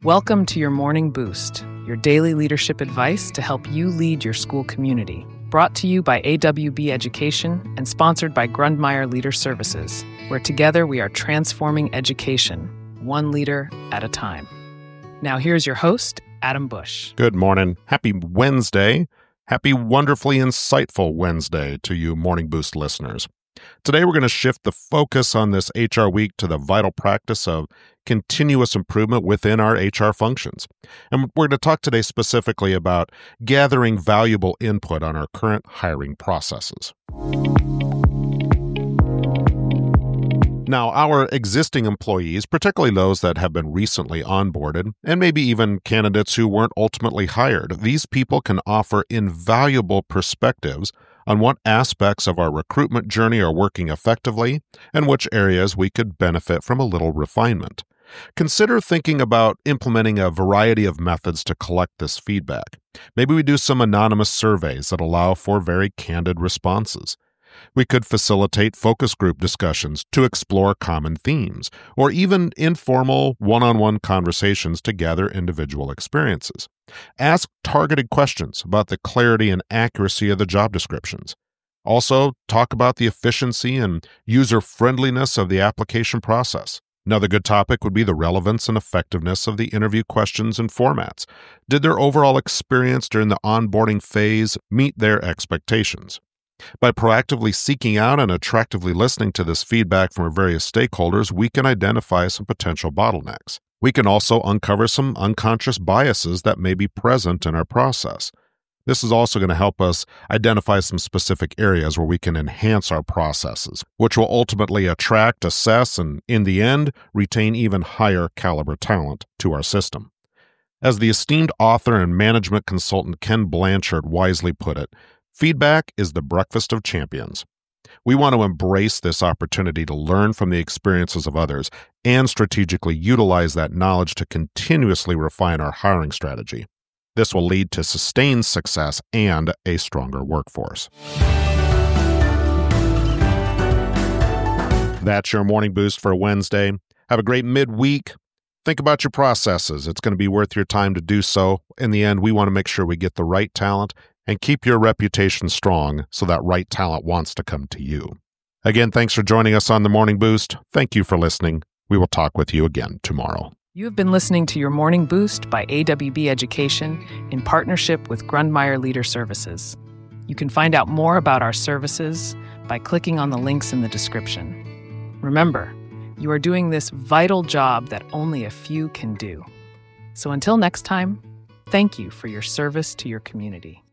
Welcome to your Morning Boost, your daily leadership advice to help you lead your school community. Brought to you by AWB Education and sponsored by Grundmeyer Leader Services, where together we are transforming education, one leader at a time. Now here's your host, Adam Bush. Good morning. Happy Wednesday. Happy wonderfully insightful Wednesday to you Morning Boost listeners. Today we're going to shift the focus on this HR week to the vital practice of continuous improvement within our HR functions. And we're going to talk today specifically about gathering valuable input on our current hiring processes. Now, our existing employees, particularly those that have been recently onboarded, and maybe even candidates who weren't ultimately hired, these people can offer invaluable perspectives on what aspects of our recruitment journey are working effectively and which areas we could benefit from a little refinement. Consider thinking about implementing a variety of methods to collect this feedback. Maybe we do some anonymous surveys that allow for very candid responses. We could facilitate focus group discussions to explore common themes, or even informal one-on-one conversations to gather individual experiences. Ask targeted questions about the clarity and accuracy of the job descriptions. Also, talk about the efficiency and user-friendliness of the application process. Another good topic would be the relevance and effectiveness of the interview questions and formats. Did their overall experience during the onboarding phase meet their expectations? By proactively seeking out and attractively listening to this feedback from our various stakeholders, we can identify some potential bottlenecks. We can also uncover some unconscious biases that may be present in our process. This is also going to help us identify some specific areas where we can enhance our processes, which will ultimately attract, assess, and in the end, retain even higher caliber talent to our system. As the esteemed author and management consultant Ken Blanchard wisely put it, feedback is the breakfast of champions. We want to embrace this opportunity to learn from the experiences of others and strategically utilize that knowledge to continuously refine our hiring strategy. This will lead to sustained success and a stronger workforce. That's your Morning Boost for Wednesday. Have a great midweek. Think about your processes. It's going to be worth your time to do so. In the end, we want to make sure we get the right talent and keep your reputation strong so that right talent wants to come to you. Again, thanks for joining us on the Morning Boost. Thank you for listening. We will talk with you again tomorrow. You have been listening to your Morning Boost by AWB Education in partnership with Grundmeyer Leader Services. You can find out more about our services by clicking on the links in the description. Remember, you are doing this vital job that only a few can do. So until next time, thank you for your service to your community.